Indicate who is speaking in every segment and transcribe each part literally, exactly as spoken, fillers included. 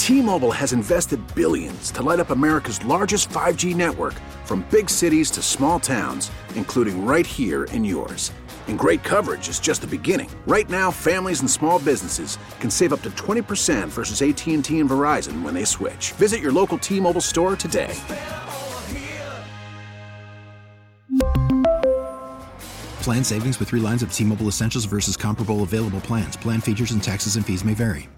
Speaker 1: T-Mobile has invested billions to light up America's largest five G network, from big cities to small towns, including right here in yours. And great coverage is just the beginning. Right now, families and small businesses can save up to twenty percent versus A T and T and Verizon when they switch. Visit your local T-Mobile store today.
Speaker 2: Plan savings with three lines of T-Mobile Essentials versus comparable available plans. Plan features and taxes and fees may vary.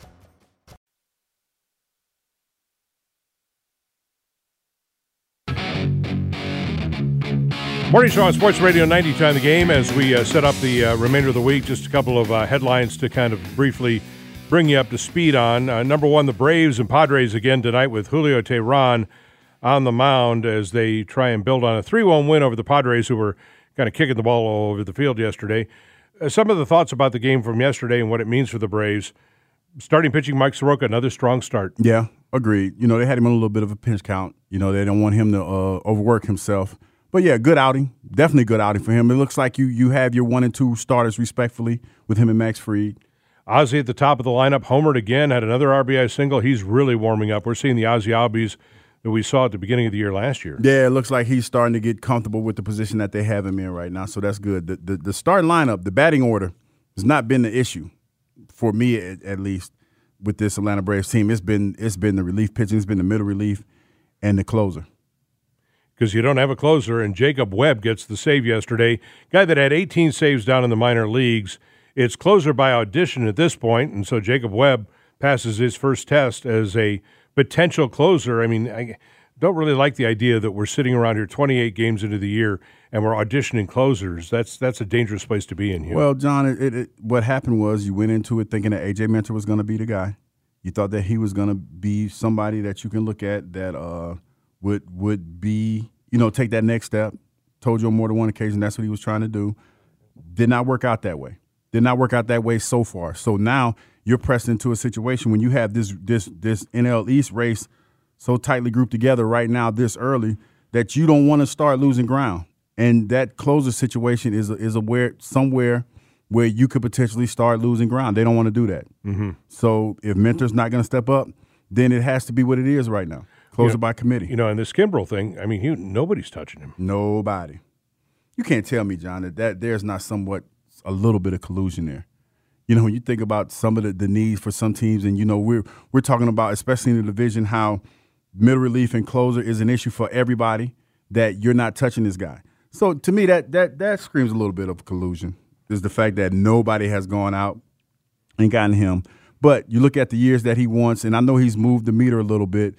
Speaker 3: Morning Show on Sports Radio ninety Time the Game. As we uh, set up the uh, remainder of the week, just a couple of uh, headlines to kind of briefly bring you up to speed on. Uh, number one, the Braves and Padres again tonight with Julio Teheran on the mound as they try and build on a three one win over the Padres, who were kind of kicking the ball all over the field yesterday. Uh, some of the thoughts about the game from yesterday and what it means for the Braves. Starting pitching, Mike Soroka, another strong start.
Speaker 4: Yeah, agreed. You know, they had him on a little bit of a pinch count. You know, they don't want him to uh, overwork himself. But, yeah, good outing. Definitely good outing for him. It looks like you you have your one and two starters respectfully with him and Max Fried.
Speaker 3: Ozzie at the top of the lineup, homered again, had another R B I single. He's really warming up. We're seeing the Ozzie Albies that we saw at the beginning of the year last year.
Speaker 4: Yeah, it looks like he's starting to get comfortable with the position that they have him in right now, so that's good. The the, the starting lineup, the batting order, has not been the issue for me at, at least with this Atlanta Braves team. It's been it's been the relief pitching, it's been the middle relief, and the closer.
Speaker 3: Because you don't have a closer, and Jacob Webb gets the save yesterday. Guy that had eighteen saves down in the minor leagues. It's closer by audition at this point, and so Jacob Webb passes his first test as a potential closer. I mean, I don't really like the idea that we're sitting around here twenty-eight games into the year and we're auditioning closers. That's that's a dangerous place to be in here.
Speaker 4: Well, John, it, it, it, what happened was you went into it thinking that A J Minter was going to be the guy. You thought that he was going to be somebody that you can look at that uh, – would would be, you know, take that next step. Told you on more than one occasion that's what he was trying to do. Did not work out that way. Did not work out that way so far. So now you're pressed into a situation when you have this this this N L East race so tightly grouped together right now this early that you don't want to start losing ground. And that closer situation is a, is a where somewhere where you could potentially start losing ground. They don't want to do that.
Speaker 3: Mm-hmm.
Speaker 4: So if Minter's not going to step up, then it has to be what it is right now. Closer
Speaker 3: you know,
Speaker 4: by committee.
Speaker 3: You know, and this Kimbrel thing, I mean, he, nobody's touching him.
Speaker 4: Nobody. You can't tell me, John, that, that there's not somewhat a little bit of collusion there. You know, when you think about some of the, the needs for some teams, and, you know, we're we're talking about, especially in the division, how middle relief and closer is an issue for everybody, that you're not touching this guy. So to me, that that that screams a little bit of collusion, is the fact that nobody has gone out and gotten him. But you look at the years that he wants, and I know he's moved the meter a little bit.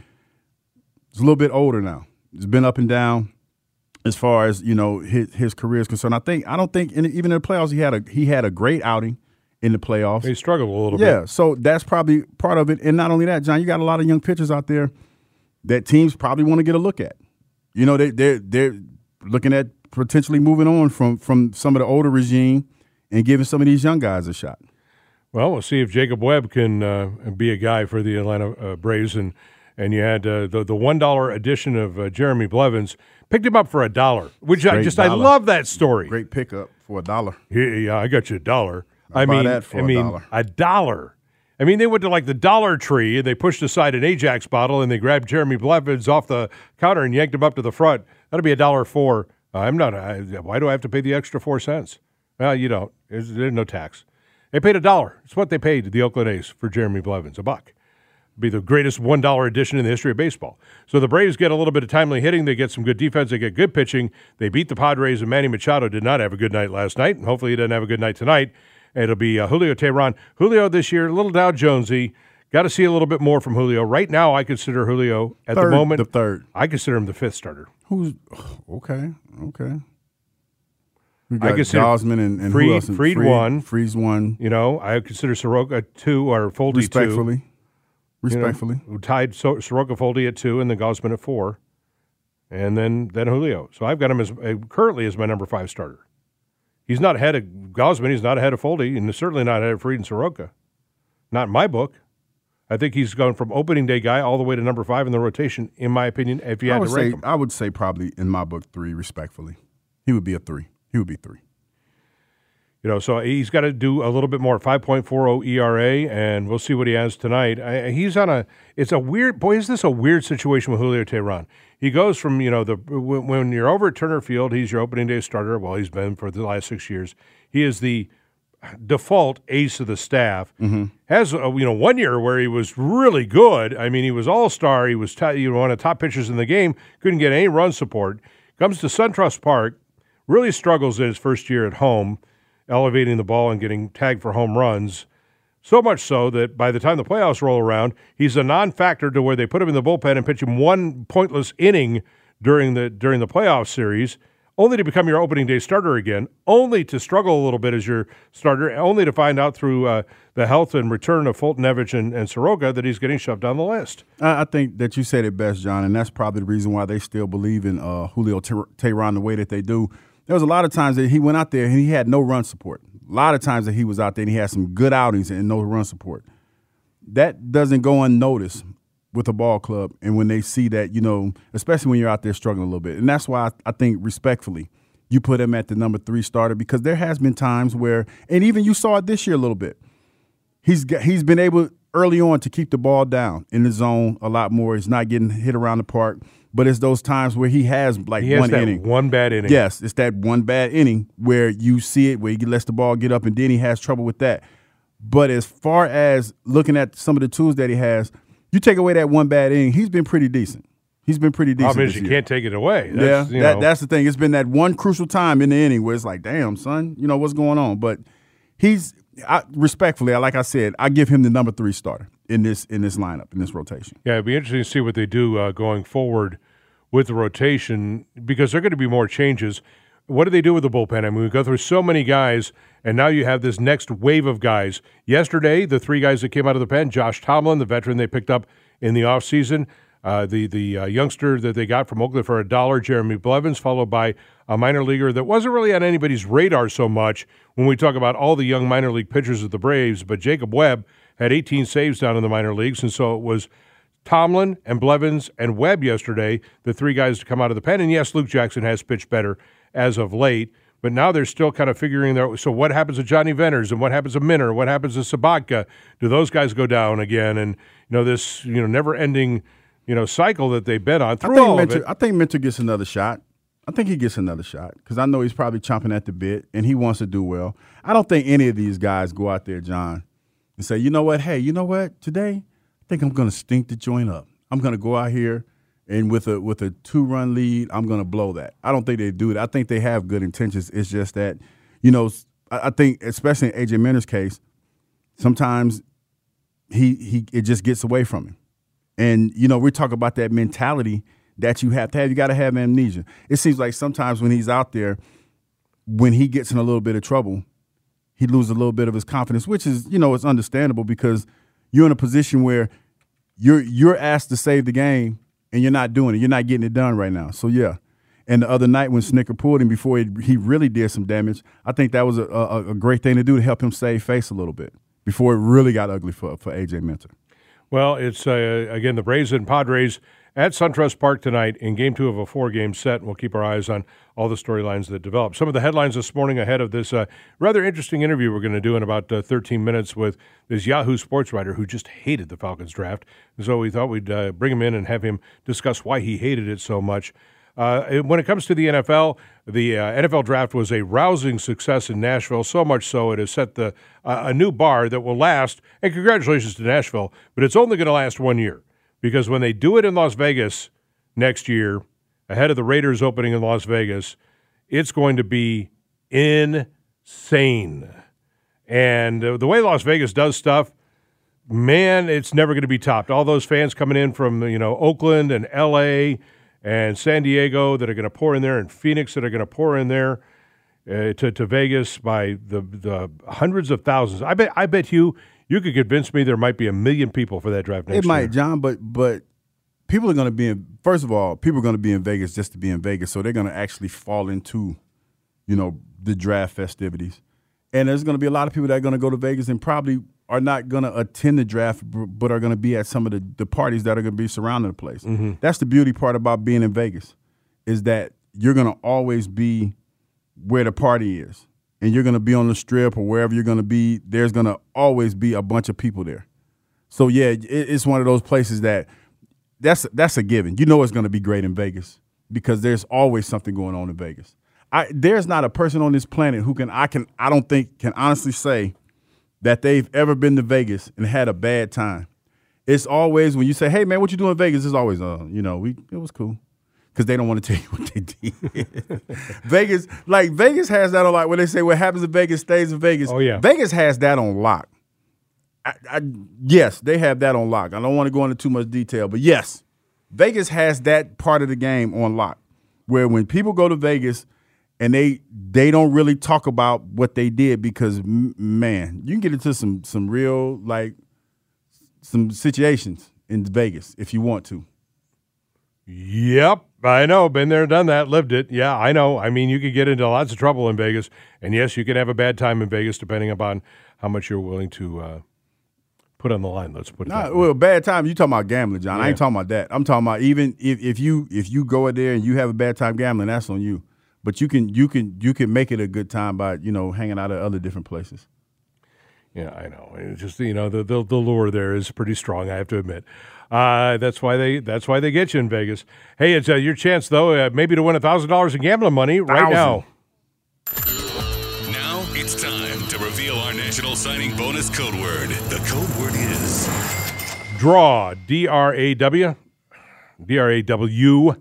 Speaker 4: He's a little bit older now. He's been up and down as far as, you know, his his career is concerned. I think I don't think in, even in the playoffs he had a he had a great outing in the playoffs.
Speaker 3: He struggled a little
Speaker 4: yeah,
Speaker 3: bit. Yeah,
Speaker 4: so that's probably part of it. And not only that, John, you got a lot of young pitchers out there that teams probably want to get a look at. You know, they they're they're looking at potentially moving on from from some of the older regime and giving some of these young guys a shot.
Speaker 3: Well, we'll see if Jacob Webb can uh, be a guy for the Atlanta uh, Braves. And and you had uh, the the one dollar edition of uh, Jeremy Blevins. Picked him up for a dollar, which
Speaker 4: Great
Speaker 3: I just
Speaker 4: dollar.
Speaker 3: I love that story.
Speaker 4: Great pickup for a dollar.
Speaker 3: Yeah, yeah, I got you a dollar.
Speaker 4: I'll
Speaker 3: I
Speaker 4: buy
Speaker 3: mean,
Speaker 4: that for
Speaker 3: I
Speaker 4: a
Speaker 3: mean,
Speaker 4: dollar.
Speaker 3: a dollar. I mean, they went to like the Dollar Tree and they pushed aside an Ajax bottle and they grabbed Jeremy Blevins off the counter and yanked him up to the front. That'll be a dollar four. Uh, I'm not. I, why do I have to pay the extra four cents? Well, you don't. There's, there's no tax. They paid a dollar. It's what they paid the Oakland A's for Jeremy Blevins, a buck. Be the greatest one dollar addition in the history of baseball. So the Braves get a little bit of timely hitting. They get some good defense. They get good pitching. They beat the Padres, and Manny Machado did not have a good night last night, and hopefully he doesn't have a good night tonight. It'll be uh, Julio Teheran. Julio this year, a little Dow Jonesy. Got to see a little bit more from Julio. Right now, I consider Julio, at
Speaker 4: Third,
Speaker 3: the moment,
Speaker 4: the third.
Speaker 3: I consider him the fifth starter.
Speaker 4: Who's okay? Okay. We
Speaker 3: I
Speaker 4: got
Speaker 3: consider
Speaker 4: Gosman and, and
Speaker 3: Fried,
Speaker 4: who else? And
Speaker 3: Fried one.
Speaker 4: Fried's one.
Speaker 3: You know, I consider Soroka two or Foldy
Speaker 4: Respectfully.
Speaker 3: two.
Speaker 4: Respectfully.
Speaker 3: You know, tied so- Soroka Foldy at two and then Gosman at four. And then, then Julio. So I've got him as uh, currently as my number five starter. He's not ahead of Gosman. He's not ahead of Foldy, and certainly not ahead of Fried and Soroka. Not in my book. I think he's gone from opening day guy all the way to number five in the rotation, in my opinion, if you
Speaker 4: I
Speaker 3: had
Speaker 4: would
Speaker 3: to
Speaker 4: say
Speaker 3: rank him.
Speaker 4: I would say probably in my book three, respectfully. He would be a three. He would be three.
Speaker 3: You know, so he's got to do a little bit more. five point four oh E R A, and we'll see what he has tonight. I, he's on a. It's a weird. Boy, is this a weird situation with Julio Teheran? He goes from you know the when, when you're over at Turner Field, he's your opening day starter. Well, he's been for the last six years. He is the default ace of the staff. Mm-hmm. Has a, you know one year where he was really good. I mean, he was all star. He was t- you know, one of the top pitchers in the game. Couldn't get any run support. Comes to SunTrust Park, really struggles in his first year at home, elevating the ball and getting tagged for home runs, so much so that by the time the playoffs roll around, he's a non-factor to where they put him in the bullpen and pitch him one pointless inning during the during the playoff series, only to become your opening day starter again, only to struggle a little bit as your starter, only to find out through uh, the health and return of Fultonevich and, and Soroka that he's getting shoved down the list.
Speaker 4: I think that you said it best, John, and that's probably the reason why they still believe in uh, Julio Teheran the way that they do. There was a lot of times that he went out there and he had no run support. A lot of times that he was out there and he had some good outings and no run support. That doesn't go unnoticed with a ball club, and when they see that, you know, especially when you're out there struggling a little bit. And that's why I, I think, respectfully, you put him at the number three starter, because there has been times where, and even you saw it this year a little bit, he's got, he's been able early on to keep the ball down in the zone a lot more. He's not getting hit around the park. But it's those times where he has like
Speaker 3: he has
Speaker 4: one
Speaker 3: that
Speaker 4: inning.
Speaker 3: one bad inning.
Speaker 4: Yes, it's that one bad inning where you see it, where he lets the ball get up, and then he has trouble with that. But as far as looking at some of the tools that he has, you take away that one bad inning, he's been pretty decent. He's been pretty decent.
Speaker 3: Problem is
Speaker 4: this
Speaker 3: you
Speaker 4: year.
Speaker 3: can't take it away. That's,
Speaker 4: yeah,
Speaker 3: you
Speaker 4: that,
Speaker 3: know.
Speaker 4: that's the thing. It's been that one crucial time in the inning where it's like, damn, son, you know, what's going on? But he's I, respectfully, like I said, I give him the number three starter in this in this lineup, in this rotation.
Speaker 3: Yeah, it'd be interesting to see what they do uh, going forward with the rotation, because there are going to be more changes. What do they do with the bullpen? I mean, we go through so many guys, and now you have this next wave of guys. Yesterday, the three guys that came out of the pen, Josh Tomlin, the veteran they picked up in the offseason, uh, the the uh, youngster that they got from Oakland for a dollar, Jeremy Blevins, followed by a minor leaguer that wasn't really on anybody's radar so much when we talk about all the young minor league pitchers of the Braves, but Jacob Webb had eighteen saves down in the minor leagues, and so it was Tomlin and Blevins and Webb yesterday, the three guys to come out of the pen. And yes, Luke Jackson has pitched better as of late, but now they're still kind of figuring their. So what happens to Johnny Venters, and what happens to Minner? What happens to Sabatka? Do those guys go down again? And you know this, you know, never-ending, you know, cycle that they've been on through
Speaker 4: I think
Speaker 3: all
Speaker 4: Minter,
Speaker 3: of it.
Speaker 4: I think Minter gets another shot. I think he gets another shot because I know he's probably chomping at the bit and he wants to do well. I don't think any of these guys go out there, John, and say, you know what? Hey, you know what? Today, I think I'm going to stink the joint up. I'm going to go out here, and with a with a two-run lead, I'm going to blow that. I don't think they do it. I think they have good intentions. It's just that, you know, I, I think, especially in A J Minter's case, sometimes he he it just gets away from him. And, you know, we talk about that mentality that you have to have. You got to have amnesia. It seems like sometimes when he's out there, when he gets in a little bit of trouble, he loses a little bit of his confidence, which is, you know, it's understandable because you're in a position where You're you're asked to save the game, and you're not doing it. You're not getting it done right now. So, yeah. And the other night when Snicker pulled him before he, he really did some damage, I think that was a, a, a great thing to do to help him save face a little bit before it really got ugly for, for A J Minter.
Speaker 3: Well, it's, uh, again, the Braves and Padres at SunTrust Park tonight in game two of a four-game set, and we'll keep our eyes on all the storylines that develop. Some of the headlines this morning ahead of this uh, rather interesting interview we're going to do in about uh, thirteen minutes with this Yahoo Sports writer who just hated the Falcons draft. So we thought we'd uh, bring him in and have him discuss why he hated it so much. Uh, when it comes to the N F L, the uh, N F L draft was a rousing success in Nashville, so much so it has set the uh, a new bar that will last, and congratulations to Nashville, but it's only going to last one year. Because when they do it in Las Vegas next year, ahead of the Raiders opening in Las Vegas, it's going to be insane. And uh, the way Las Vegas does stuff, man, it's never going to be topped. All those fans coming in from, you know, Oakland and L A and San Diego that are going to pour in there, and Phoenix that are going to pour in there uh, to, to Vegas by the the hundreds of thousands. I bet, I bet you, you could convince me there might be a million people for that draft next year.
Speaker 4: It might, John, but but people are going to be in. First of all, people are going to be in Vegas just to be in Vegas, so they're going to actually fall into, you know, the draft festivities. And there's going to be a lot of people that are going to go to Vegas and probably are not going to attend the draft, but are going to be at some of the, the parties that are going to be surrounding the place. Mm-hmm. That's the beauty part about being in Vegas, is that you're going to always be where the party is. and you're going to be on the Strip or wherever you're going to be, there's going to always be a bunch of people there. So, yeah, it, it's one of those places that that's, that's a given. You know it's going to be great in Vegas because there's always something going on in Vegas. I, there's not a person on this planet who can I can I don't think can honestly say that they've ever been to Vegas and had a bad time. It's always when you say, "Hey man, what you doing in Vegas?" It's always, uh, you know, we it was cool because they don't want to tell you what they did. Vegas, like Vegas has that on lock. When they say what happens in Vegas stays in Vegas.
Speaker 3: Oh yeah,
Speaker 4: Vegas has that on lock. I, I, yes, they have that on lock. I don't want to go into too much detail, but yes, Vegas has that part of the game on lock, where when people go to Vegas. And they they don't really talk about what they did because, m- man, you can get into some some real, like, some situations in Vegas if you want to.
Speaker 3: Yep, I know. Been there, done that, lived it. Yeah, I know. I mean, you could get into lots of trouble in Vegas. And, yes, you can have a bad time in Vegas depending upon how much you're willing to uh, put on the line. Let's put it
Speaker 4: nah,
Speaker 3: that way.
Speaker 4: Well, bad time, you talking about gambling, John.
Speaker 3: Yeah.
Speaker 4: I ain't talking about that. I'm talking about even if, if you if you go in there and you have a bad time gambling, that's on you. But you can you can you can make it a good time by, you know, hanging out at other different places.
Speaker 3: Yeah, I know. It's just, you know, the, the the lure there is pretty strong, I have to admit. Uh, that's why they that's why they get you in Vegas. Hey, it's uh, your chance though, uh, maybe to win a thousand dollars in gambling money right now.
Speaker 5: Now it's time to reveal our national signing bonus code word. The code word is
Speaker 3: Draw. D R A W. D R A W.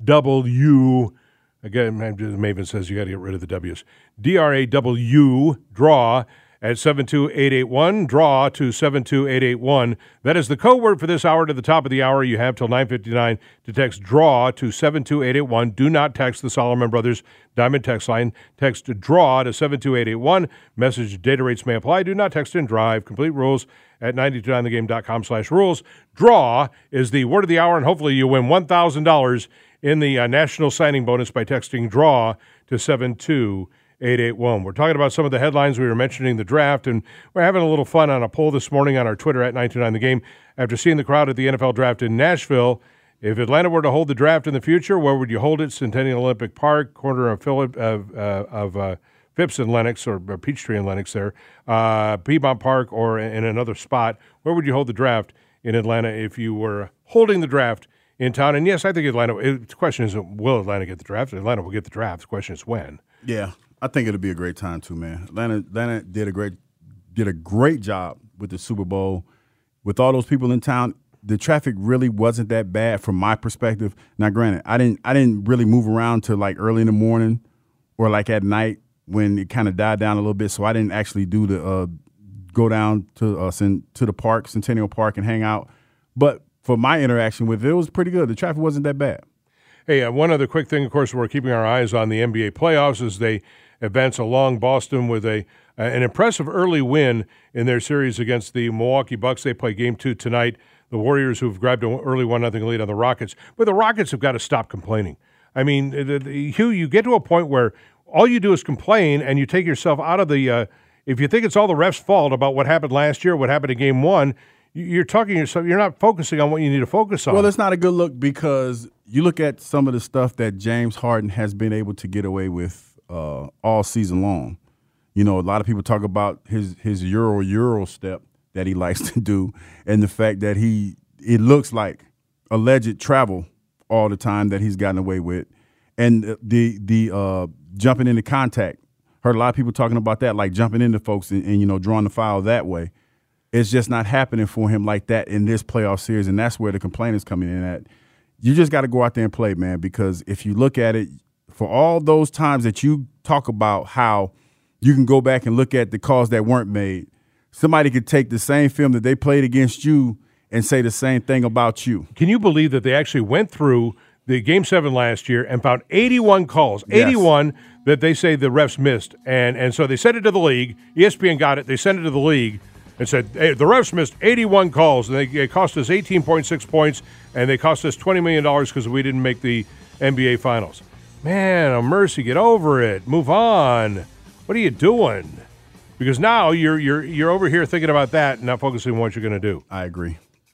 Speaker 3: W. Again, Maven says you got to get rid of the W's. D R A W, draw, at seven two eight eight one. Draw to seven two eight eight one. That is the code word for this hour. To the top of the hour, you have till nine fifty-nine to text draw to seven two eight eight one. Do not text the Solomon Brothers Diamond text line. Text draw to seven two eight eight one. Message data rates may apply. Do not text and drive. Complete rules at nine two nine the game dot com slash rules. Draw is the word of the hour, and hopefully you win one thousand dollars in the uh, national signing bonus by texting draw to seven two eight eight one. We're talking about some of the headlines. We were mentioning the draft, and we're having a little fun on a poll this morning on our Twitter at nine two nine the game. After seeing the crowd at the N F L draft in Nashville, if Atlanta were to hold the draft in the future, where would you hold it? Centennial Olympic Park, corner of Phillip, of, uh, of uh, Phipps and Lenox, or Peachtree and Lenox there, uh, Piedmont Park, or in another spot. Where would you hold the draft in Atlanta if you were holding the draft in town? And yes, I think Atlanta, it, the question isn't will Atlanta get the draft. Atlanta will get the draft. The question is when.
Speaker 4: Yeah, I think it'll be a great time too, man. Atlanta, Atlanta did a great did a great job with the Super Bowl. With all those people in town, the traffic really wasn't that bad from my perspective. Now, granted, I didn't I didn't really move around till like early in the morning or like at night when it kind of died down a little bit. So I didn't actually do the uh, go down to uh, to the park, Centennial Park, and hang out. But for my interaction with it, it was pretty good. The traffic wasn't that bad.
Speaker 3: Hey, uh, one other quick thing, of course, we're keeping our eyes on the N B A playoffs as they advance along. Boston with a uh, an impressive early win in their series against the Milwaukee Bucks. They play game two tonight. The Warriors, who've grabbed an early one nothing lead on the Rockets. But the Rockets have got to stop complaining. I mean, the, the, Hugh, you get to a point where all you do is complain, and you take yourself out of the uh, – if you think it's all the refs' fault about what happened last year, what happened in game one, you're talking yourself – you're not focusing on what you need to focus on.
Speaker 4: Well, it's not a good look because you look at some of the stuff that James Harden has been able to get away with uh, all season long. You know, a lot of people talk about his his Euro Euro step that he likes to do, and the fact that he it looks like alleged travel all the time that he's gotten away with, and the the uh, jumping into contact. Heard a lot of people talking about that, like jumping into folks and, and you know drawing the foul that way. It's just not happening for him like that in this playoff series, and that's where the complaint is coming in at. You just got to go out there and play, man, because if you look at it, for all those times that you talk about how you can go back and look at the calls that weren't made, somebody could take the same film that they played against you and say the same thing about you.
Speaker 3: Can you believe that they actually went through the Game seven last year and found eighty-one calls, yes. eighty-one that they say the refs missed, and, and so they sent it to the league. E S P N got it. They sent it to the league and said, hey, the refs missed eighty-one calls, and they, it cost us eighteen point six points, and they cost us twenty million dollars because we didn't make the N B A Finals. Man, oh mercy, get over it. Move on. What are you doing? Because now you're you're you're over here thinking about that and not focusing on what you're going to do.
Speaker 4: I agree.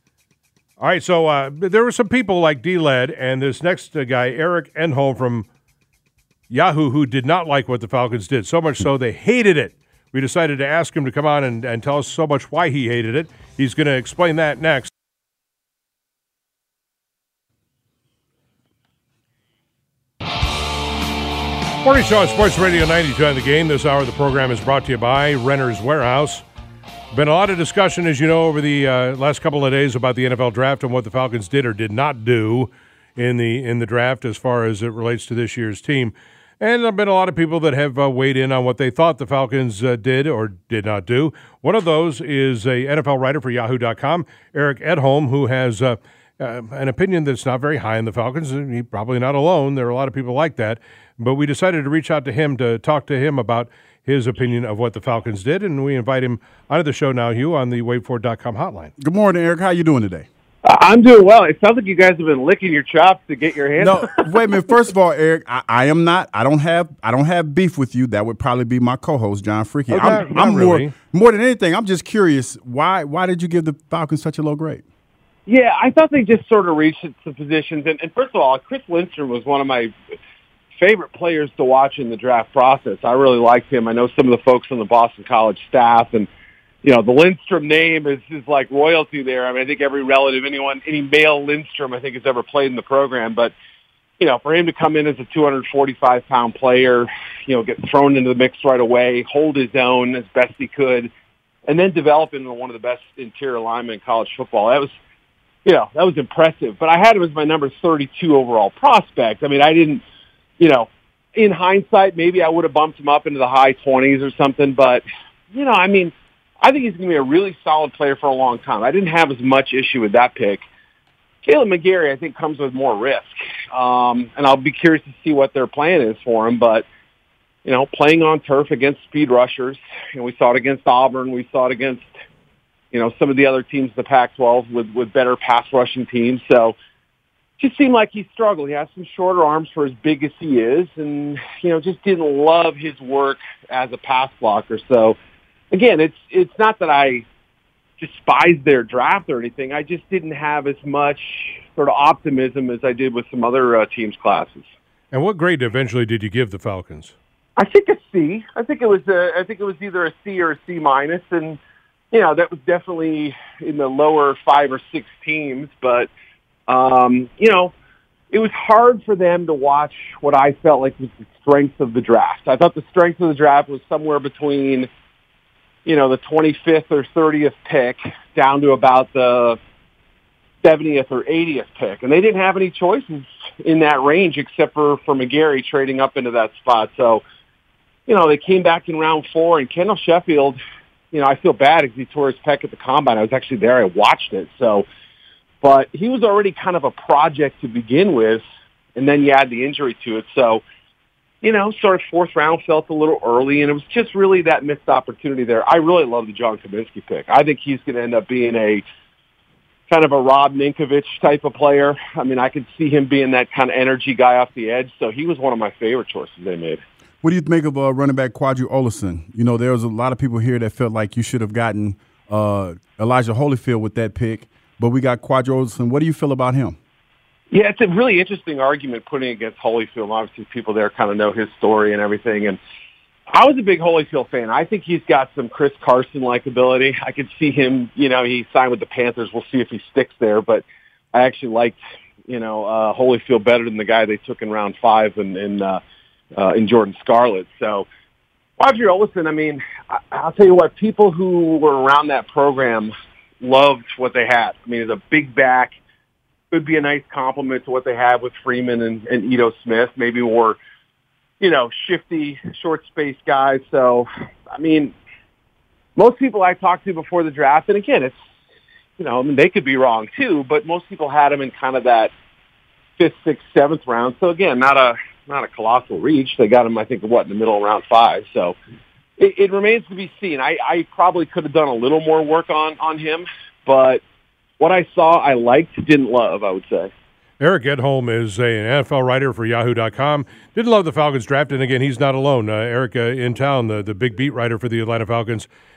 Speaker 3: All right, so uh, there were some people like D-Led and this next uh, guy, Eric Enholm from Yahoo who did not like what the Falcons did, so much so they hated it. We decided to ask him to come on and, and tell us so much why he hated it. He's going to explain that next. Morning Show on Sports Radio ninety-two on The Game. This hour of the program is brought to you by Renter's Warehouse. Been a lot of discussion, as you know, over the uh, last couple of days about the N F L draft and what the Falcons did or did not do in the in the draft as far as it relates to this year's team. And there have been a lot of people that have uh, weighed in on what they thought the Falcons uh, did or did not do. One of those is a N F L writer for Yahoo dot com, Eric Edholm, who has uh, uh, an opinion that's not very high in the Falcons. And he's probably not alone. There are a lot of people like that. But we decided to reach out to him to talk to him about his opinion of what the Falcons did. And we invite him onto the show now, Hugh, on the wait for it dot com hotline.
Speaker 4: Good morning, Eric. How you doing today?
Speaker 6: I'm doing well. It sounds like you guys have been licking your chops to get your hands.
Speaker 4: No, wait a minute. First of all, Eric, I, I am not. I don't have. I don't have beef with you. That would probably be my co-host, John Freaky.
Speaker 3: Oh,
Speaker 4: I'm,
Speaker 3: not,
Speaker 4: I'm
Speaker 3: not
Speaker 4: more
Speaker 3: really.
Speaker 4: more than anything. I'm just curious. Why Why did you give the Falcons such a low grade?
Speaker 6: Yeah, I thought they just sort of reached some positions. And, and first of all, Chris Lindstrom was one of my favorite players to watch in the draft process. I really liked him. I know some of the folks on the Boston College staff, and you know, the Lindstrom name is, is like royalty there. I mean, I think every relative, anyone, any male Lindstrom, I think, has ever played in the program. But, you know, for him to come in as a two hundred forty-five pound player, you know, get thrown into the mix right away, hold his own as best he could, and then develop into one of the best interior linemen in college football, that was, you know, that was impressive. But I had him as my number thirty-two overall prospect. I mean, I didn't, you know, in hindsight, maybe I would have bumped him up into the high twenties or something. But, you know, I mean, I think he's going to be a really solid player for a long time. I didn't have as much issue with that pick. Caleb McGarry, I think, comes with more risk. Um, and I'll be curious to see what their plan is for him. But, you know, playing on turf against speed rushers, you know, we saw it against Auburn. We saw it against, you know, some of the other teams in the Pac twelve with, with better pass rushing teams. So it just seemed like he struggled. He has some shorter arms for as big as he is. And, you know, just didn't love his work as a pass blocker. So, again, it's it's not that I despise their draft or anything. I just didn't have as much sort of optimism as I did with some other uh, teams' classes.
Speaker 3: And what grade eventually did you give the Falcons?
Speaker 6: I think a C. I think it was a, I think it was either a C or a C minus, and you know that was definitely in the lower five or six teams. But um, you know, it was hard for them to watch what I felt like was the strength of the draft. I thought the strength of the draft was somewhere between, you know, the twenty-fifth or thirtieth pick down to about the seventieth or eightieth pick. And they didn't have any choices in that range except for, for McGarry trading up into that spot. So, you know, they came back in round four, and Kendall Sheffield, you know, I feel bad because he tore his pec at the combine. I was actually there. I watched it. So, but he was already kind of a project to begin with, and then you add the injury to it. So, you know, sort of fourth round felt a little early, and it was just really that missed opportunity there. I really love the John Kaminsky pick. I think he's going to end up being a kind of a Rob Ninkovich type of player. I mean, I could see him being that kind of energy guy off the edge, so he was one of my favorite choices they made.
Speaker 4: What do you make of uh, running back Quadri Olison? You know, there was a lot of people here that felt like you should have gotten uh, Elijah Holyfield with that pick, but we got Quadri Olison. What do you feel about him?
Speaker 6: Yeah, it's a really interesting argument putting against Holyfield. Obviously, people there kind of know his story and everything. And I was a big Holyfield fan. I think he's got some Chris Carson-like ability. I could see him, you know, he signed with the Panthers. We'll see if he sticks there. But I actually liked, you know, uh, Holyfield better than the guy they took in round five in, in, uh, uh, in Jordan Scarlett. So, Quadri Olison, I mean, I, I'll tell you what, people who were around that program loved what they had. I mean, he's a big back. Could be a nice compliment to what they have with Freeman and, and Ito Smith, maybe more, you know, shifty, short space guys. So, I mean, most people I talked to before the draft, and again, it's, you know, I mean, they could be wrong too, but most people had him in kind of that fifth, sixth, seventh round. So again, not a, not a colossal reach. They got him, I think, what, in the middle of round five. So it, it remains to be seen. I, I probably could have done a little more work on, on him, but what I saw, I liked, didn't love, I would say.
Speaker 3: Eric Edholm is a, an N F L writer for Yahoo dot com. Didn't love the Falcons draft, and again, he's not alone. Uh, Eric uh, in town, the, the big beat writer for the Atlanta Falcons,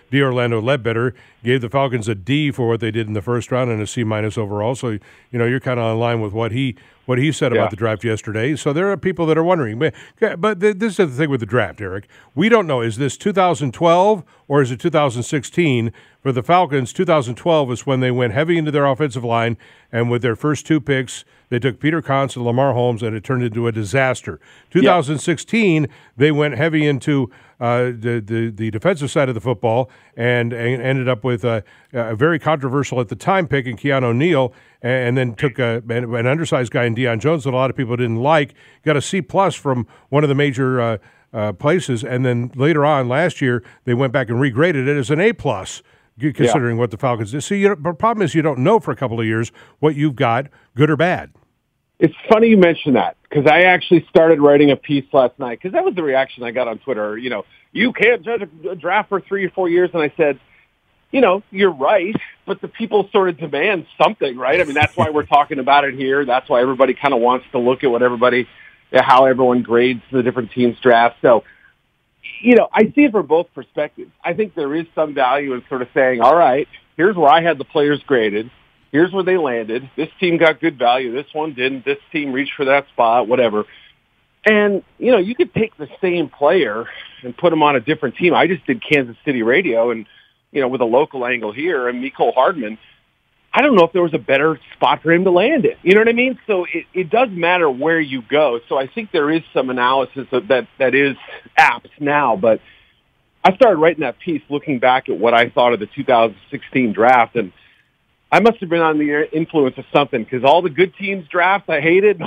Speaker 3: D. Orlando Ledbetter gave the Falcons a D for what they did in the first round and a C minus overall. So, you know, you're kind of in line with what he what he said
Speaker 6: Yeah.
Speaker 3: about the draft yesterday. So there are people that are wondering. But, but th- this is the thing with the draft, Eric. We don't know. Is this two thousand twelve or is it two thousand sixteen? For the Falcons, two thousand twelve is when they went heavy into their offensive line, and with their first two picks, they took Peter Kantz and Lamar Holmes, and it turned into a disaster. two thousand sixteen, yeah. They went heavy into uh, the, the the defensive side of the football, and, and ended up with a, a very controversial at the time pick in Keanu Neal, and, and then took a, an, an undersized guy in Deion Jones that a lot of people didn't like. Got a C plus from one of the major uh, uh, places, and then later on last year they went back and regraded it as an A plus. Considering yeah. what the Falcons did. See, you know, the problem is you don't know for a couple of years what you've got, good or bad.
Speaker 6: It's funny you mention that, because I actually started writing a piece last night, because that was the reaction I got on Twitter. You know, you can't judge a draft for three or four years. And I said, you know, you're right, but the people sort of demand something, right? I mean, that's why we're talking about it here. That's why everybody kind of wants to look at what everybody, how everyone grades the different teams' drafts. So, you know, I see it from both perspectives. I think there is some value in sort of saying, all right, here's where I had the players graded. Here's where they landed. This team got good value. This one didn't. This team reached for that spot, whatever. And, you know, you could take the same player and put him on a different team. I just did Kansas City radio and, you know, with a local angle here, and Mecole Hardman, I don't know if there was a better spot for him to land in. You know what I mean? So it, it does matter where you go. So I think there is some analysis of that that is apt now. But I started writing that piece looking back at what I thought of the two thousand sixteen draft, and I must have been on the influence of something, because all the good teams drafts I hated,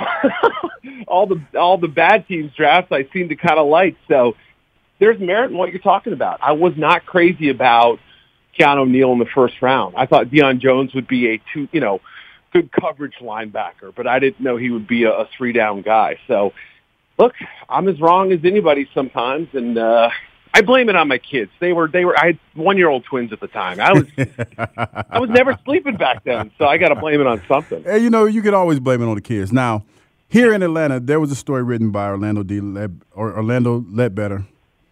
Speaker 6: all the all the bad teams drafts I seemed to kind of like. So there's merit in what you're talking about. I was not crazy about Keanu Neal in the first round. I thought Deion Jones would be a two, you know, good coverage linebacker, but I didn't know he would be a, a three down guy. So, look, I'm as wrong as anybody sometimes, and uh, I blame it on my kids. They were, they were. I had one year old twins at the time. I was, I was never sleeping back then, so I got to blame it on something.
Speaker 4: Hey, you know, you could always blame it on the kids. Now, here in Atlanta, there was a story written by Orlando D. Led, or Orlando Ledbetter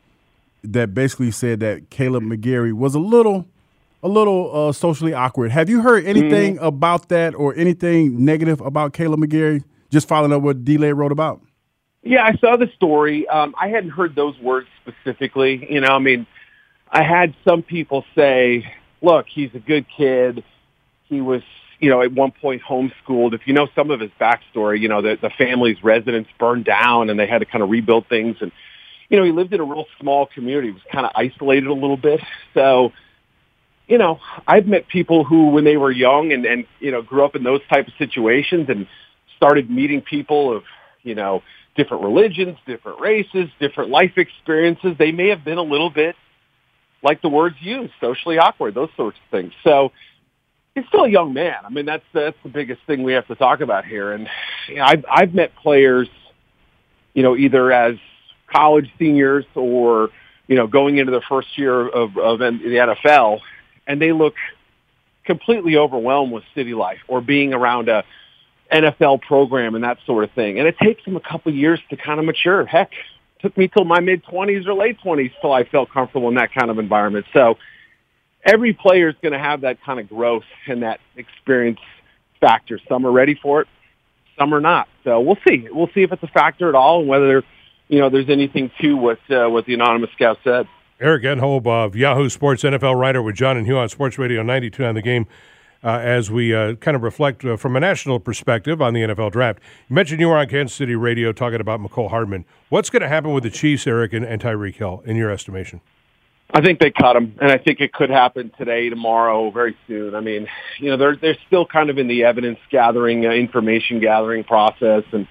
Speaker 4: that basically said that Caleb McGarry was a little, a little uh, socially awkward. Have you heard anything mm. about that or anything negative about Caleb McGarry? Just following up what D-Lay wrote about.
Speaker 6: Yeah, I saw the story. Um, I hadn't heard those words specifically. You know, I mean, I had some people say, "Look, he's a good kid. He was, you know, at one point homeschooled." If you know some of his backstory, you know, the, the family's residence burned down and they had to kind of rebuild things, and you know, he lived in a real small community. He was kind of isolated a little bit. So, you know, I've met people who, when they were young and, and, you know, grew up in those type of situations and started meeting people of, you know, different religions, different races, different life experiences. They may have been a little bit, like the words used, socially awkward, those sorts of things. So he's still a young man. I mean, that's, that's the biggest thing we have to talk about here. And you know, I've, I've met players, you know, either as college seniors or, you know, going into their first year of, of the N F L, and they look completely overwhelmed with city life or being around a N F L program and that sort of thing. And it takes them a couple of years to kind of mature. Heck, it took me till my mid-twenties or late twenties till I felt comfortable in that kind of environment. So every player is going to have that kind of growth and that experience factor. Some are ready for it, some are not. So we'll see. We'll see if it's a factor at all and whether you know, there's anything to what uh, what the anonymous scout said.
Speaker 3: Eric Edholm of Yahoo Sports N F L writer with John and Hugh on Sports Radio ninety-two on the Game uh, as we uh, kind of reflect uh, from a national perspective on the N F L draft. You mentioned you were on Kansas City radio talking about Mecole Hardman. What's going to happen with the Chiefs, Eric, and, and Tyreek Hill, in your estimation?
Speaker 6: I think they cut him, and I think it could happen today, tomorrow, very soon. I mean, you know, they're, they're still kind of in the evidence-gathering, uh, information-gathering process, and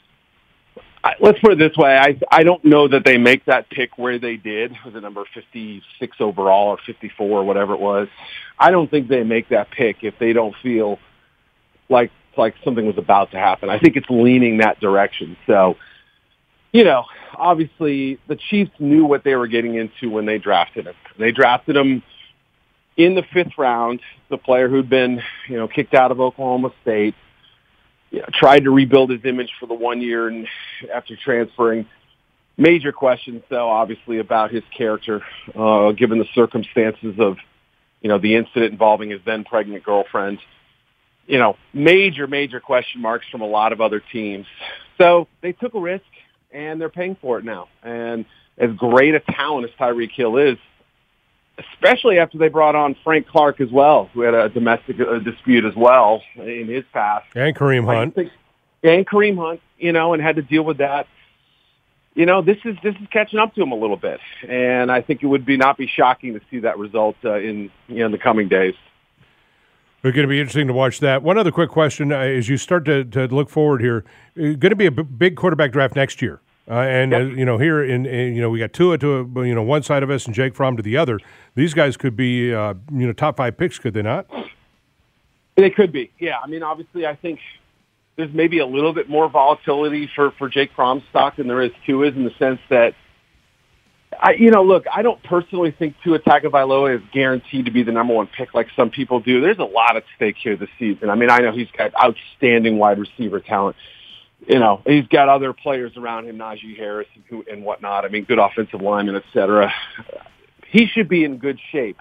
Speaker 6: I, let's put it this way. I I don't know that they make that pick where they did. Was it number fifty-six overall or fifty-four or whatever it was? I don't think they make that pick if they don't feel like like something was about to happen. I think it's leaning that direction. So, you know, obviously the Chiefs knew what they were getting into when they drafted him. They drafted him in the fifth round, the player who'd been, you know, kicked out of Oklahoma State. You know, tried to rebuild his image for the one year and after transferring. Major questions, though, obviously, about his character, uh, given the circumstances of, you know, the incident involving his then pregnant girlfriend. You know, major, major question marks from a lot of other teams. So they took a risk, and they're paying for it now. And as great a talent as Tyreek Hill is, especially after they brought on Frank Clark as well, who had a domestic uh, dispute as well in his past.
Speaker 3: And Kareem Hunt.
Speaker 6: Think, and Kareem Hunt, you know, and had to deal with that. You know, this is this is catching up to him a little bit, and I think it would be not be shocking to see that result uh, in you know in the coming days.
Speaker 3: It's going to be interesting to watch that. One other quick question: uh, as you start to, to look forward here, uh, going to be a b- big quarterback draft next year, uh, and
Speaker 6: yep.
Speaker 3: uh, you know here in, in you know we got Tua to uh, you know one side of us and Jake Fromm to the other. These guys could be uh, you know top five picks, could they not?
Speaker 6: They could be. Yeah, I mean, obviously, I think there's maybe a little bit more volatility for, for Jake Fromm's stock than there is Tua's, in the sense that, I, you know, look, I don't personally think Tua Tagovailoa is guaranteed to be the number one pick like some people do. There's a lot at stake here this season. I mean, I know he's got outstanding wide receiver talent. You know, he's got other players around him, Najee Harris and, who, and whatnot. I mean, good offensive linemen, et cetera. He should be in good shape.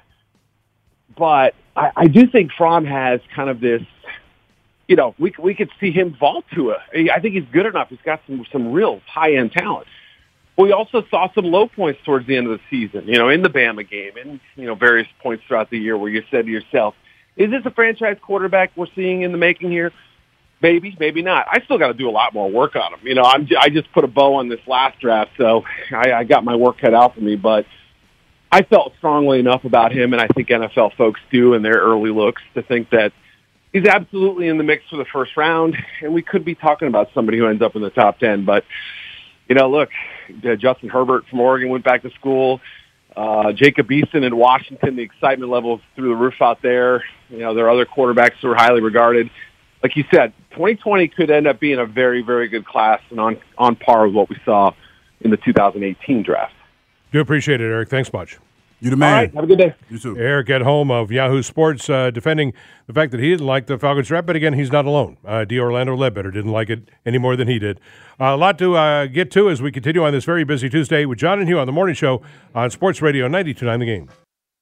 Speaker 6: But I, I do think Fromm has kind of this, you know, we we could see him vault to it. I think he's good enough. He's got some some real high-end talent. We also saw some low points towards the end of the season, you know, in the Bama game and, you know, various points throughout the year where you said to yourself, is this a franchise quarterback we're seeing in the making here? Maybe, maybe not. I still got to do a lot more work on him. You know, I'm, I just put a bow on this last draft, so I, I got my work cut out for me. But I felt strongly enough about him, and I think N F L folks do in their early looks, to think that he's absolutely in the mix for the first round, and we could be talking about somebody who ends up in the top ten. But, you know, look, uh, Justin Herbert from Oregon went back to school. Uh, Jacob Eason in Washington, the excitement level is through the roof out there. You know, there are other quarterbacks who are highly regarded. Like you said, twenty twenty could end up being a very, very good class and on, on par with what we saw in the two thousand eighteen draft.
Speaker 3: Do appreciate it, Eric. Thanks much.
Speaker 4: You the man.
Speaker 6: All right, have a good day.
Speaker 4: You too.
Speaker 3: Eric at home of Yahoo Sports, uh, defending the fact that he didn't like the Falcons draft, but again, he's not alone. Uh, D. Orlando Ledbetter didn't like it any more than he did. Uh, a lot to uh, get to as we continue on this very busy Tuesday with John and Hugh on the morning show on Sports Radio ninety-two point nine The Game.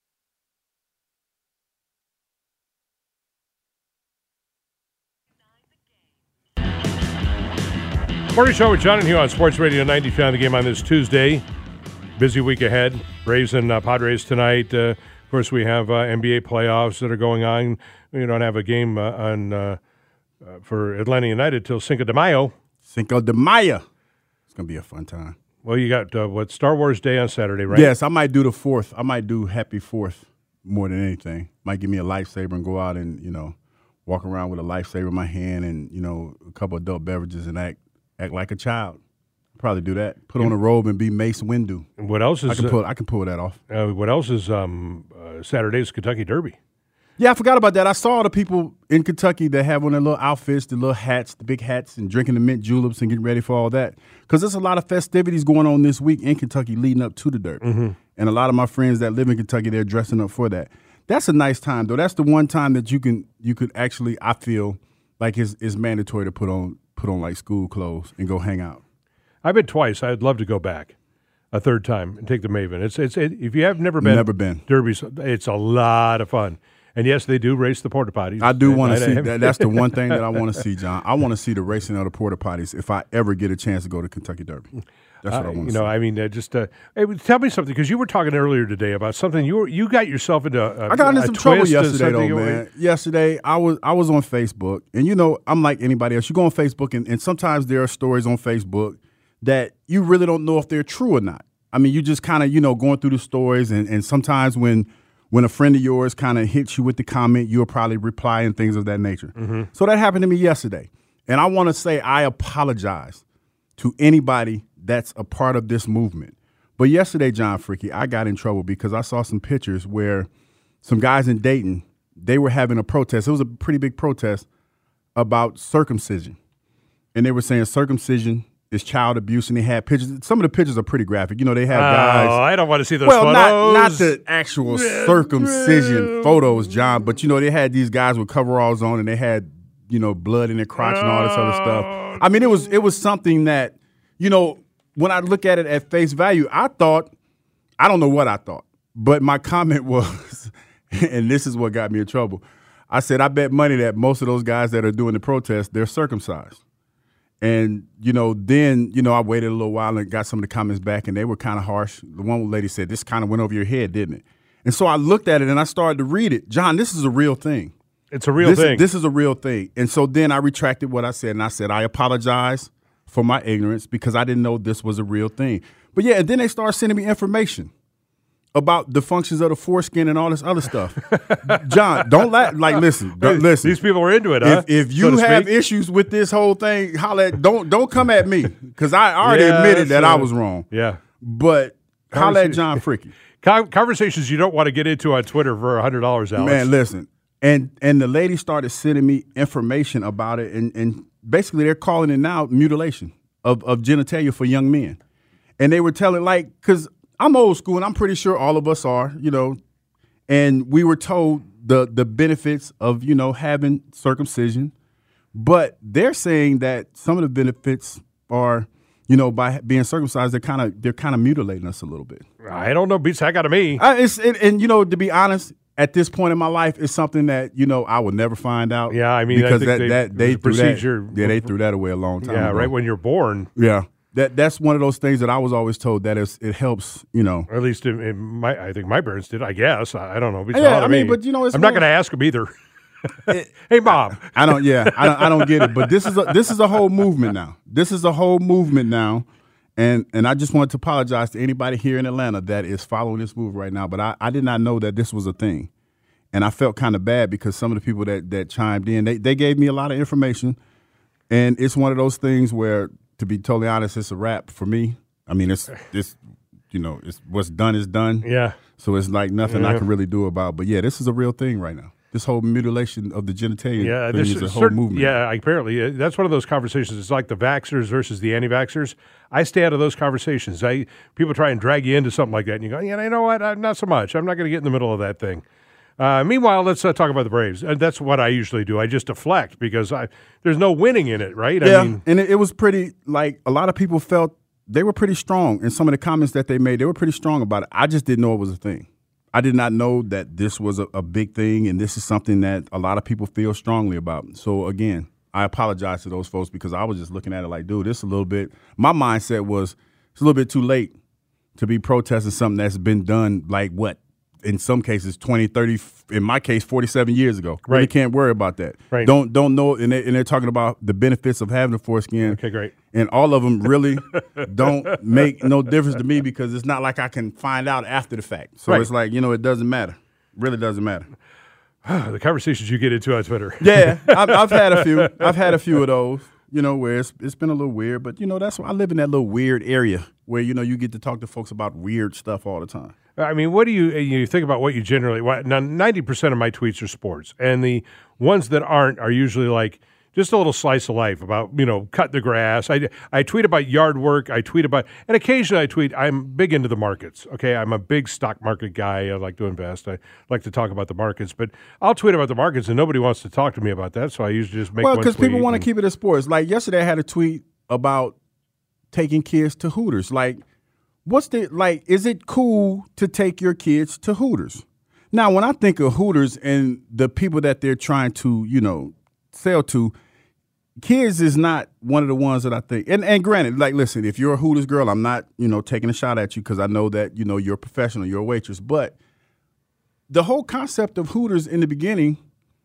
Speaker 3: Morning show with John and Hugh on Sports Radio ninety-two point nine The Game on this Tuesday. Busy week ahead. Braves and uh, Padres tonight. Uh, of course, we have uh, N B A playoffs that are going on. We don't have a game uh, on uh, uh, for Atlanta United till Cinco de Mayo.
Speaker 4: Cinco de Mayo. It's going to be a fun time.
Speaker 3: Well, you got, uh, what, Star Wars Day on Saturday, right?
Speaker 4: Yes, I might do the fourth. I might do Happy Fourth more than anything. Might give me a lightsaber and go out and, you know, walk around with a lightsaber in my hand and, you know, a couple adult beverages and act act like a child. Probably do that. Put on a robe and be Mace Windu.
Speaker 3: And what else is?
Speaker 4: I can pull. I can pull that off.
Speaker 3: Uh, what else is um, uh, Saturday's Kentucky Derby?
Speaker 4: Yeah, I forgot about that. I saw the people in Kentucky that have on their little outfits, the little hats, the big hats, and drinking the mint juleps and getting ready for all that. Because there's a lot of festivities going on this week in Kentucky leading up to the Derby. Mm-hmm. And a lot of my friends that live in Kentucky, they're dressing up for that. That's a nice time, though. That's the one time that you can you could actually, I feel like it's, it's mandatory to put on put on like school clothes and go hang out.
Speaker 3: I've been twice. I'd love to go back a third time and take the Maven. It's it's it, if you have never been,
Speaker 4: never been
Speaker 3: Derby's, it's a lot of fun. And yes, they do race the porta potties.
Speaker 4: I do want to see that. That's the one thing that I want to see, John. I want to see the racing of the porta potties if I ever get a chance to go to Kentucky Derby. That's what uh, I want to
Speaker 3: you
Speaker 4: see.
Speaker 3: know, I mean, uh, just uh, hey, tell me something, because you were talking earlier today about something you were, you got yourself into. A,
Speaker 4: I got into
Speaker 3: a
Speaker 4: some trouble yesterday, though,
Speaker 3: you
Speaker 4: man. Yesterday, I was I was on Facebook, and you know, I'm like anybody else. You go on Facebook, and, and sometimes there are stories on Facebook that you really don't know if they're true or not. I mean, you just kind of, you know, going through the stories, and, and sometimes when when a friend of yours kind of hits you with the comment, you'll probably reply and things of that nature. Mm-hmm. So that happened to me yesterday. And I want to say I apologize to anybody that's a part of this movement. But yesterday, John Fricky, I got in trouble because I saw some pictures where some guys in Dayton, they were having a protest. It was a pretty big protest about circumcision. And they were saying circumcision is child abuse, and they had pictures. Some of the pictures are pretty graphic. You know, they had guys.
Speaker 3: Oh, I don't want to see those
Speaker 4: well,
Speaker 3: photos.
Speaker 4: Well, not, not the actual circumcision photos, John, but, you know, they had these guys with coveralls on, and they had, you know, blood in their crotch and all this other stuff. I mean, it was it was something that, you know, when I look at it at face value, I thought, I don't know what I thought, but my comment was, and this is what got me in trouble. I said, I bet money that most of those guys that are doing the protest, they're circumcised. And, you know, then, you know, I waited a little while and got some of the comments back, and they were kind of harsh. The one lady said, this kind of went over your head, didn't it? And so I looked at it and I started to read it. John, this is a real thing.
Speaker 3: It's a real
Speaker 4: this,
Speaker 3: thing.
Speaker 4: This is a real thing. And so then I retracted what I said, and I said, I apologize for my ignorance because I didn't know this was a real thing. But, yeah, and then they started sending me information about the functions of the foreskin and all this other stuff. John, don't laugh. Like, listen, don't, listen.
Speaker 3: These people are into it, huh?
Speaker 4: If, if you
Speaker 3: so
Speaker 4: have
Speaker 3: speak?
Speaker 4: issues with this whole thing, holla at, don't don't come at me because I already
Speaker 3: yeah,
Speaker 4: admitted that
Speaker 3: uh,
Speaker 4: I was wrong.
Speaker 3: Yeah.
Speaker 4: But holla at John Fricke.
Speaker 3: Conversations you don't want to get into on Twitter for one hundred dollars, Alex.
Speaker 4: Man, listen. And and the lady started sending me information about it, and, and basically they're calling it now mutilation of, of genitalia for young men. And they were telling, like, because I'm old school, and I'm pretty sure all of us are, you know, and we were told the the benefits of, you know, having circumcision, but they're saying that some of the benefits are, you know, by being circumcised, they're kind of they're kind of mutilating us a little bit.
Speaker 3: I don't know, beats heck out of me.
Speaker 4: I, it's and, and you know, to be honest, at this point in my life, it's something that, you know, I will never find out.
Speaker 3: Yeah, I mean,
Speaker 4: because
Speaker 3: I think
Speaker 4: that
Speaker 3: they,
Speaker 4: that they threw
Speaker 3: procedure.
Speaker 4: that, yeah, they threw that away a long time
Speaker 3: Yeah,
Speaker 4: ago.
Speaker 3: right when you're born.
Speaker 4: Yeah. That that's one of those things that I was always told that is, it helps, you know.
Speaker 3: Or at least in, in my, I think my parents did. I guess I, I don't know. It's
Speaker 4: Yeah,
Speaker 3: all
Speaker 4: I mean, but you know, it's
Speaker 3: I'm not
Speaker 4: more-
Speaker 3: going to ask them either.
Speaker 4: It-
Speaker 3: hey, Mom.
Speaker 4: I don't. Yeah, I don't. I don't get it. But this is a this is a whole movement now. This is a whole movement now, and and I just wanted to apologize to anybody here in Atlanta that is following this move right now. But I, I did not know that this was a thing, and I felt kind of bad because some of the people that that chimed in, they they gave me a lot of information, and it's one of those things where, to be totally honest, it's a wrap for me. I mean, it's it's you know, it's what's done is done.
Speaker 3: Yeah.
Speaker 4: So it's like nothing
Speaker 3: Yeah.
Speaker 4: I can really do about. But yeah, this is a real thing right now. This whole mutilation of the genitalia
Speaker 3: Yeah,
Speaker 4: thing
Speaker 3: this
Speaker 4: is a whole
Speaker 3: certain,
Speaker 4: movement.
Speaker 3: Yeah, apparently uh, that's one of those conversations. It's like the vaxxers versus the anti-vaxxers. I stay out of those conversations. I people try and drag you into something like that, and you go, yeah, you know what? I'm not so much. I'm not going to get in the middle of that thing. Uh, meanwhile, let's uh, talk about the Braves. Uh, that's what I usually do. I just deflect because I, there's no winning in it, right?
Speaker 4: Yeah,
Speaker 3: I mean,
Speaker 4: and it, it was pretty, like, a lot of people felt they were pretty strong in some of the comments that they made. They were pretty strong about it. I just didn't know it was a thing. I did not know that this was a, a big thing, and this is something that a lot of people feel strongly about. So, again, I apologize to those folks because I was just looking at it like, dude, this is a little bit – my mindset was it's a little bit too late to be protesting something that's been done, like, what, in some cases twenty, thirty, in my case forty-seven years ago. Really
Speaker 3: Right.
Speaker 4: can't worry about that.
Speaker 3: Right.
Speaker 4: Don't don't know, and, they, and they're talking about the benefits of having a foreskin.
Speaker 3: okay, great.
Speaker 4: And all of them really don't make no difference to me because it's not like I can find out after the fact. So
Speaker 3: Right.
Speaker 4: it's like, you know, it doesn't matter. Really doesn't matter.
Speaker 3: The conversations you get into on Twitter.
Speaker 4: Yeah, I've, I've had a few. I've had a few of those, you know, where it's, it's been a little weird. But, you know, that's why I live in that little weird area where, you know, you get to talk to folks about weird stuff all the time.
Speaker 3: I mean, what do you you think about what you generally? What, now, ninety percent of my tweets are sports, and the ones that aren't are usually like just a little slice of life about, you know, cut the grass. I, I tweet about yard work. I tweet about, and occasionally I tweet. I'm big into the markets. Okay, I'm a big stock market guy. I like to invest. I like to talk about the markets, but I'll tweet about the markets, and nobody wants to talk to me about that. So I usually just make
Speaker 4: Well,
Speaker 3: one
Speaker 4: because people
Speaker 3: tweet
Speaker 4: want to
Speaker 3: and-
Speaker 4: keep it as sports. Like yesterday, I had a tweet about taking kids to Hooters. Like, what's the like? Is it cool to take your kids to Hooters? Now, when I think of Hooters and the people that they're trying to, you know, sell to, kids is not one of the ones that I think. And and granted, like, listen, if you're a Hooters girl, I'm not, you know, taking a shot at you because I know that, you know, you're a professional, you're a waitress. But the whole concept of Hooters in the beginning,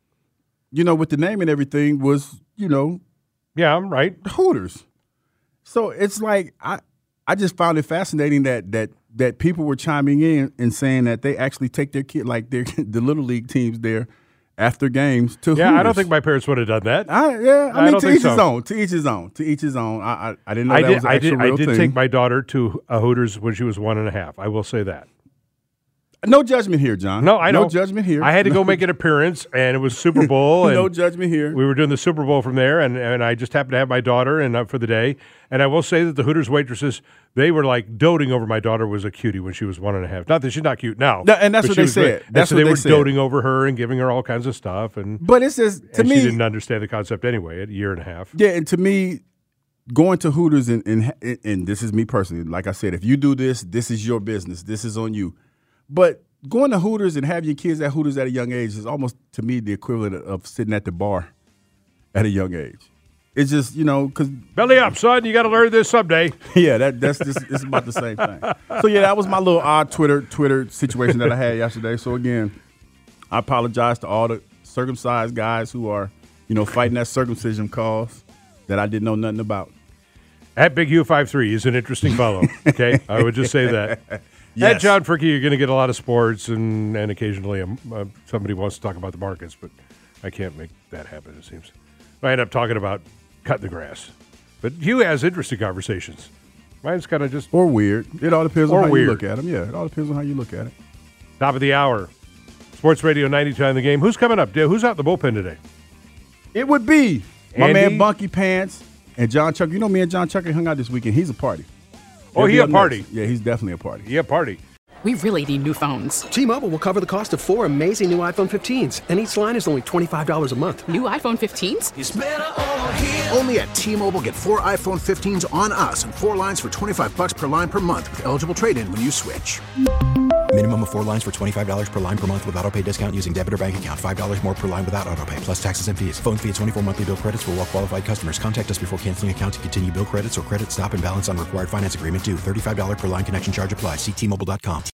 Speaker 4: you know, with the name and everything was, you know,
Speaker 3: Yeah, I'm right.
Speaker 4: Hooters. So it's like I I just found it fascinating that that that people were chiming in and saying that they actually take their kid, like their the little league teams there after games to
Speaker 3: Yeah,
Speaker 4: Hooters.
Speaker 3: I don't think my parents would have done that.
Speaker 4: I, yeah, I,
Speaker 3: I
Speaker 4: mean,
Speaker 3: don't
Speaker 4: to
Speaker 3: think
Speaker 4: each his
Speaker 3: so.
Speaker 4: own. To each his own. To each his own. I I, I didn't know
Speaker 3: I
Speaker 4: that
Speaker 3: did.
Speaker 4: was an
Speaker 3: I
Speaker 4: actual
Speaker 3: did. I
Speaker 4: real
Speaker 3: did
Speaker 4: thing.
Speaker 3: take my daughter to a Hooters when she was one and a half. I will say that.
Speaker 4: No judgment here, John.
Speaker 3: No, I know.
Speaker 4: No judgment here.
Speaker 3: I had to go make an appearance, and it was Super Bowl. And
Speaker 4: no judgment here.
Speaker 3: we were doing the Super Bowl from there, and, and I just happened to have my daughter and uh, for the day. And I will say that the Hooters waitresses, they were like doting over my daughter was a cutie when she was one and a half. Not that she's not cute now.
Speaker 4: No, and that's
Speaker 3: but
Speaker 4: what
Speaker 3: she
Speaker 4: they
Speaker 3: was great.
Speaker 4: said.
Speaker 3: And
Speaker 4: That's
Speaker 3: so
Speaker 4: what
Speaker 3: they
Speaker 4: they
Speaker 3: were
Speaker 4: said.
Speaker 3: doting over her and giving her all kinds of stuff. And,
Speaker 4: But it's just to
Speaker 3: and
Speaker 4: me.
Speaker 3: she didn't understand the concept anyway at a year and a half.
Speaker 4: Yeah, and to me, going to Hooters and, and and this is me personally. Like I said, if you do this, this is your business. This is on you. But going to Hooters and having your kids at Hooters at a young age is almost, to me, the equivalent of sitting at the bar at a young age. It's just, you know, because
Speaker 3: belly up, son. You got to learn this someday.
Speaker 4: Yeah, that that's just it's about the same thing. So yeah, that was my little odd Twitter Twitter situation that I had yesterday. So again, I apologize to all the circumcised guys who are, you know, fighting that circumcision cause that I didn't know nothing about.
Speaker 3: At Big U fifty-three is an interesting follow. Okay, I would just say that.
Speaker 4: Yes.
Speaker 3: At John Fricke, you're going to get a lot of sports, and and occasionally um, uh, somebody wants to talk about the markets, but I can't make that happen. It seems I end up talking about cutting the grass. But Hugh has interesting conversations. Mine's kind of just
Speaker 4: or weird. It all depends
Speaker 3: or
Speaker 4: on how
Speaker 3: weird.
Speaker 4: you look at them. Yeah, it all depends on how you look at it.
Speaker 3: Top of the hour, Sports Radio ninety-two on the game. Who's coming up? Who's out in the bullpen today?
Speaker 4: It would be my
Speaker 3: Andy?
Speaker 4: man Bunky Pants and John Chuck. You know, me and John Chuck hung out this weekend. He's a party.
Speaker 3: Oh,
Speaker 4: He'll
Speaker 3: he
Speaker 4: be
Speaker 3: a
Speaker 4: up
Speaker 3: party.
Speaker 4: next. Yeah, he's definitely a party.
Speaker 3: Yeah, party.
Speaker 7: We really need new phones.
Speaker 8: T-Mobile will cover the cost of four amazing new iPhone fifteens, and each line is only twenty-five dollars a month.
Speaker 7: New iPhone fifteens?
Speaker 1: It's better over here. Only at T-Mobile, get four iPhone fifteens on us and four lines for twenty-five bucks per line per month with eligible trade-in when you switch.
Speaker 2: Minimum of four lines for twenty-five dollars per line per month with autopay discount using debit or bank account. five dollars more per line without autopay, plus taxes and fees. Phone fee at twenty-four monthly bill credits for well-qualified customers. Contact us before canceling account to continue bill credits or credit stop and balance on required finance agreement due. thirty-five dollars per line connection charge applies. See T Mobile dot com.